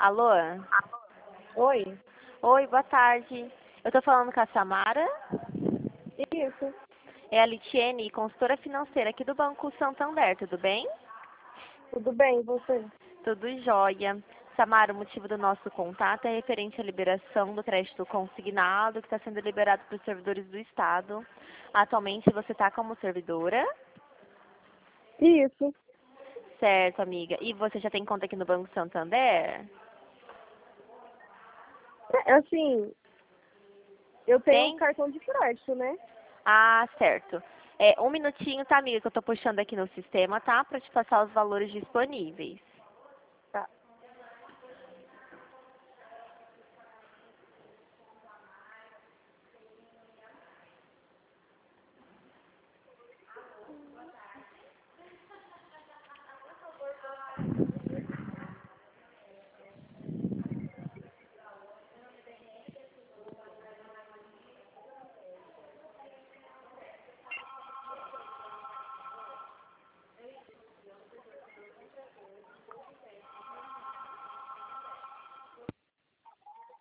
Alô? Oi? Oi, boa tarde. Eu tô falando com a Samara. Isso. É a Litiene, consultora financeira aqui do Banco Santander, tudo bem? Tudo bem, e você? Tudo jóia. Samara, o motivo do nosso contato é referente à liberação do crédito consignado que está sendo liberado para os servidores do Estado. Atualmente você está como servidora? Isso. Certo, amiga. E você já tem conta aqui no Banco Santander? Assim, eu tenho um Tem? cartão de crédito, né? Ah, certo. Um minutinho, tá, amiga, que eu tô puxando aqui no sistema, tá? Pra te passar os valores disponíveis. Tá.